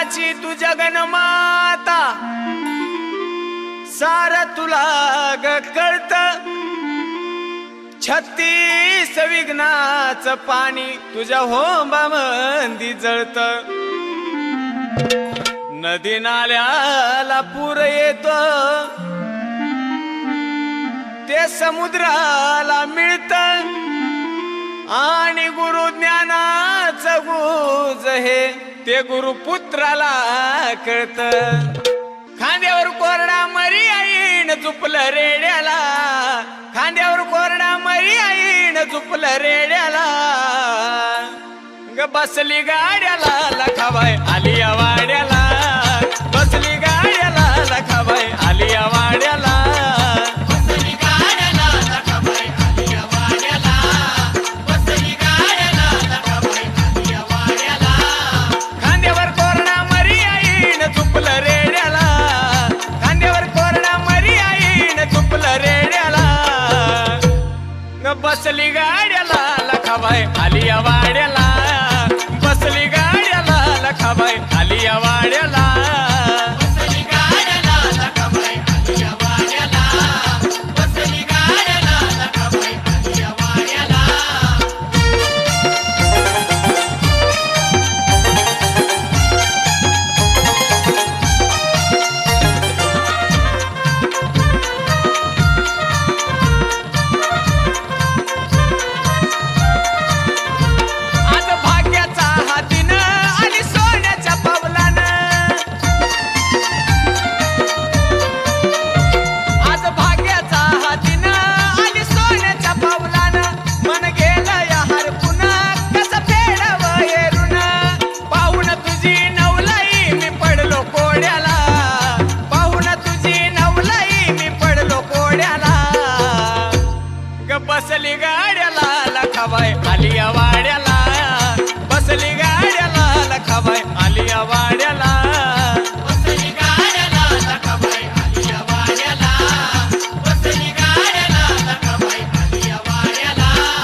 जगाची तू जगन्माता, सार तुला ग कळत. 36 विघ्नाचं पाणी तुझ्या होंबामंदी जळत. नदी नाल्याला पूर येतो, ते समुद्राला मिळत. आणि गुरु ज्ञानाचं गुज हे ते गुरुपुत्राला कळत. खांद्यावर कोरडा मरी आईन झुपलं रेड्याला, खांद्यावर कोरडा मरी आईन झुपलं रेड्याला. ग बसली गाड्याला लखाबाई आली या वाड्याला, बसली गाड्याला लखाबाई आली या वाड्याला. बसली गाड्याला लखाबाई आली या वाड्याला, बसली गाड्याला लखाबाई आली या वाड्याला. बसली गाड्याला लखाबाई आली या वाड्याला, बसली गाड्याला लखाबाई आली या वाड्याला. बसली गाड्याला लखाबाई आली या वाड्याला, बसली गाड्याला लखाबाई आली या वाड्याला. बसली गाड्याला लखाबाई आली या वाड्याला, बसली गाड्याला लखाबाई आली या वाड्याला.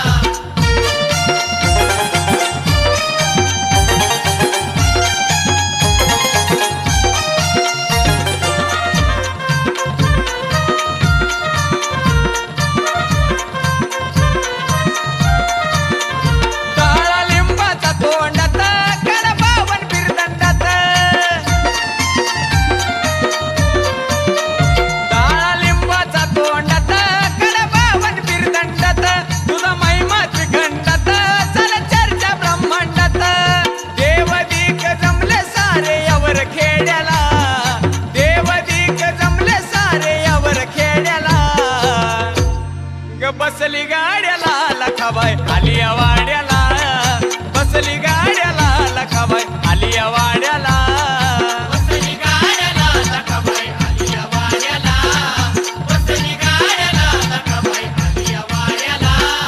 बसली गाड्याला लखाबाई आली या वाड्याला, बसली गाड्याला लखाबाई आली या वाड्याला. बसली गाड्याला लखाबाई आली या वाड्याला, बसली गाड्याला लखाबाई आली या वाड्याला.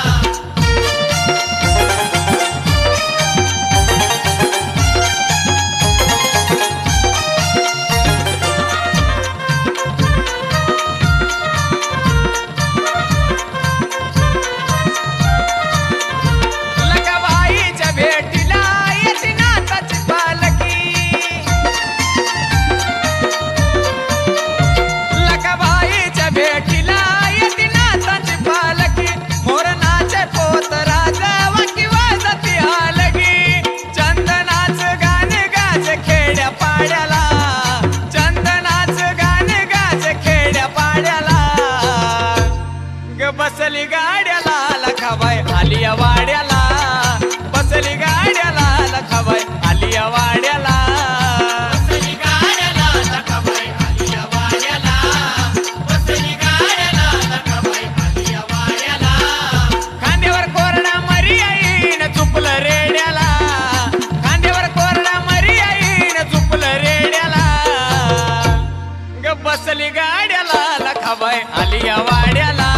बसली गाड्याला लखाबाई आली या वाड्याला, बसली गाड्याला लखाबाई आली या वाड्याला. बसली गाड्याला लखाबाई आली या वाड्याला, बसली गाड्याला लखाबाई आली या वाड्याला. खांद्यावर कोरडा मरी आईन झुपलं रेड्याला, खांद्यावर कोरडा मरी आईन झुपलं रेड्याला. ग बसली गाड्याला लखाबाई आली या वाड्याला.